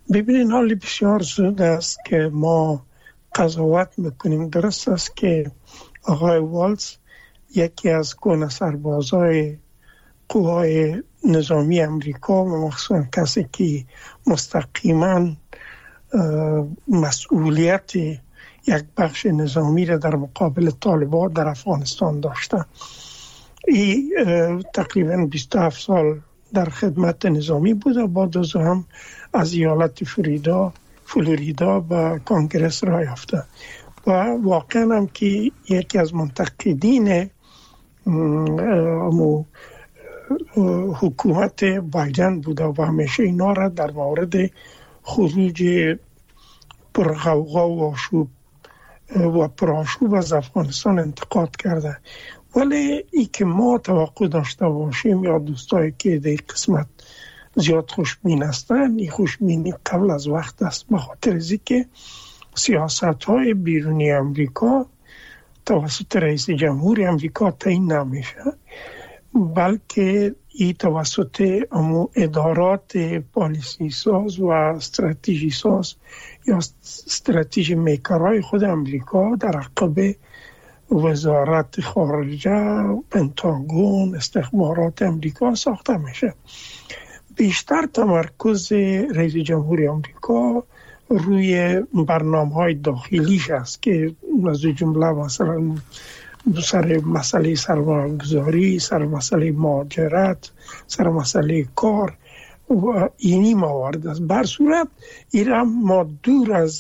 ببینین حالی بسیار زود است که ما قضاوت میکنیم. درست است که آقای والز یکی از کهنه سربازای قوای نظامی امریکا و مخصوصا کسی که مستقیما مسئولیت یک بخش نظامی را در مقابل طالبان در افغانستان داشته. این تقریبا 27 سال در خدمت نظامی بود و بعد از هم از ایالت فلوریدا به کنگرس راه یافته و واقعا هم که یکی از منتقدین حکومت بایدن بوده و همیشه اینا را در مورد خروج پرغوغا و آشوب و پرآشوب از افغانستان انتقاد کرده. ولی ای که ما توقع داشته باشیم یا دوستایی که در قسمت زیاد خوشبین هستند، این خوشبینی قبل از وقت است، به خاطر از که سیاست‌های بیرونی امریکا توسط رئیس جمهور امریکا تعیین نمیشه، بلکه این توسط ادارات پالیسی ساز و استراتژی ساز یا استراتژی میکرهای خود امریکا در عقب وزارت خارجه، پنتاگون، استخبارات امریکا ساخته میشه. بیشتر تمرکز رئیس جمهور امریکا روی برنامه‌های داخلیش است که از جمله مثلا سر مسئله سرمایه‌گذاری، سر مسئله مهاجرت، سر مسئله کار و اینی موارد است. بر صورت ایران ما دور از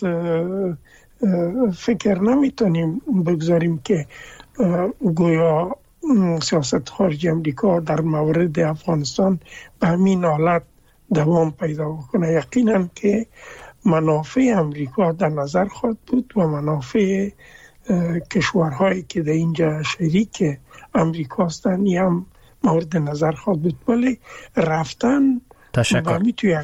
فکر نمیتونیم بگذاریم که گویا سیاست خارجی امریکا در مورد افغانستان به همین حالت دوام پیدا کنه. یقینا که منافع امریکا در نظر خواهد بود و منافع کشورهایی که در اینجا شریک امریکا هستند هم مورد نظر خواهد بود. ولی رفتن تشکر.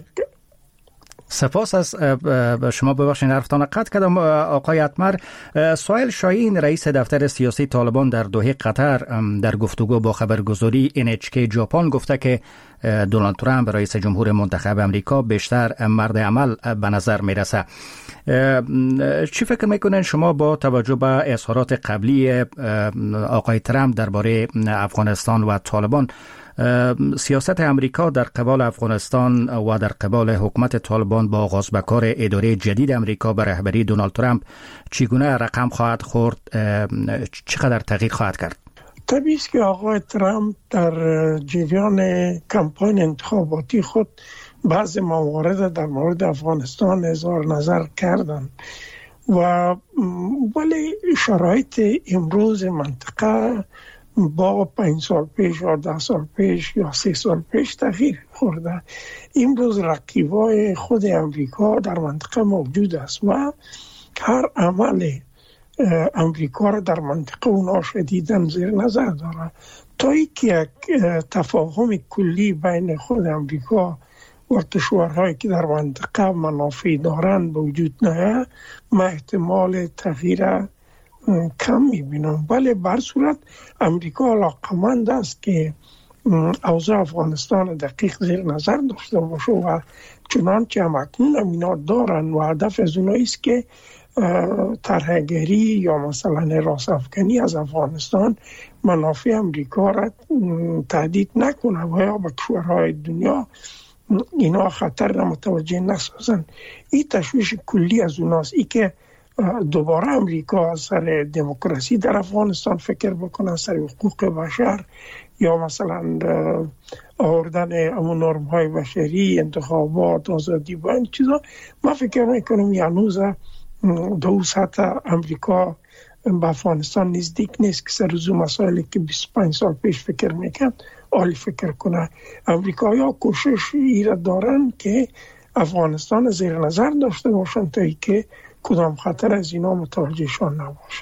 سپاس از شما. ببخشید حرفتان قطع کردم آقای اتمر. سهیل شاهین رئیس دفتر سیاسی طالبان در دوحه قطر در گفتگو با خبرگزاری NHK ژاپن گفته که دونالد ترامپ رئیس جمهور منتخب امریکا بیشتر مرد عمل به نظر میرسه. چی فکر میکنین شما با توجه به اظهارات قبلی آقای ترامپ درباره افغانستان و طالبان؟ سیاست امریکا در قبال افغانستان و در قبال حکومت طالبان با آغاز به کار اداره جدید امریکا به رهبری دونالد ترامپ چگونه رقم خواهد خورد؟ چقدر تغییر خواهد کرد؟ طبیعی است که آقای ترامپ در جریان کمپاین انتخاباتی خود بعض موارد در مورد افغانستان اظهار نظر کردند و ولی شرایط امروز منطقه با 5 سال پیش یا 10 سال پیش یا 3 سال پیش تغییر خورده. امروز رقیبای خود امریکا در منطقه موجود است و هر عمل امریکا را در منطقه اونا شدیداً زیر نظر داره. تا اینکه یک تفاهم کلی بین خود امریکا و کشورهایی که در منطقه منافع دارند به وجود نیاید، ما احتمال تغییر کم میبینم. ولی بر صورت امریکا علاقمند است که اوضاع افغانستان دقیق زیر نظر داشته باشه و چنانچه هم اکنون اینا دارن و هدف از اونایی است که طرحگری یا مثلا راست افغانی از افغانستان منافع امریکا را تهدید نکنه و یا به کشورهای دنیا اینا خطر را متوجه نسازن. این تشویش کلی از اوناست. ای که دوباره امریکا سر دموکراسی در افغانستان فکر بکنه، سر حقوق بشر یا مثلا آوردن امون نرم های بشری، انتخابات، آزادی با این چیزا، ما فکر میکنم هنوز دو سطح امریکا به افغانستان نزدیک نیست که سر زو مسائلی که 25 سال پیش فکر میکرد عالی فکر کنه. امریکا یا کوشش ایره دارن که افغانستان زیر نظر داشته باشن تا ای که کدام خطر از اینا متوجهشان نباشه.